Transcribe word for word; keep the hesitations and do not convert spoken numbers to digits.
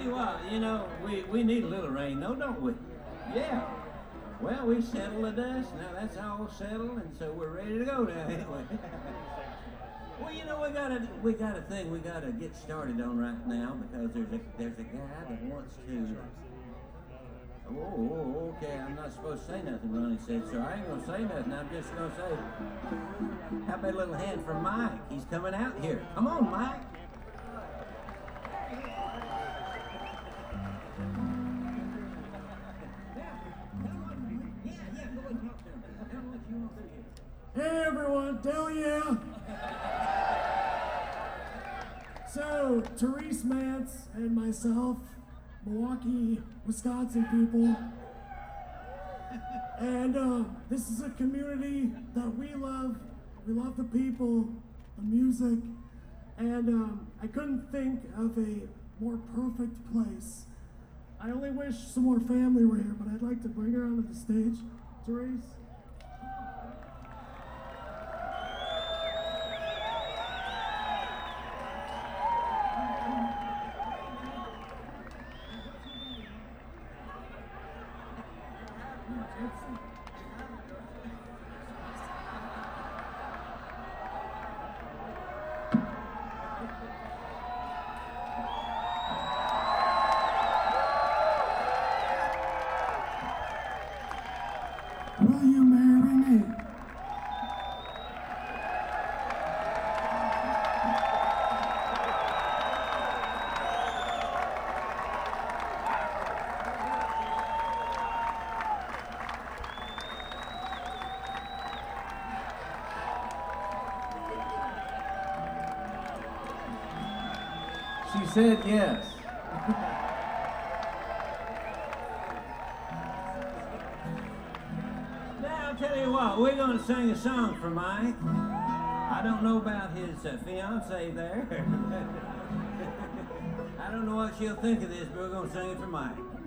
you what, you know, we, we need a little rain, though, don't we? Yeah. Well, we settled the dust. Now that's all settled, and so we're ready to go now, anyway. Well, you know, we got a we got a thing we got to get started on right now because there's a there's a guy that wants to. Oh, oh, okay. I'm not supposed to say nothing, Ronnie said, so I ain't gonna say nothing. I'm just gonna say, how about a little hand for Mike? He's coming out here. Come on, Mike. Hey everyone, Del yeah! So, Therese Mance and myself, Milwaukee, Wisconsin people, and uh, this is a community that we love. We love the people, the music, and um, I couldn't think of a more perfect place. I only wish some more family were here, but I'd like to bring her onto the stage. Therese? Will you marry me? She said yes. Now, I'll tell you what, we're going to sing a song for Mike. I don't know about his uh, fiance there. I don't know what she'll think of this, but we're going to sing it for Mike.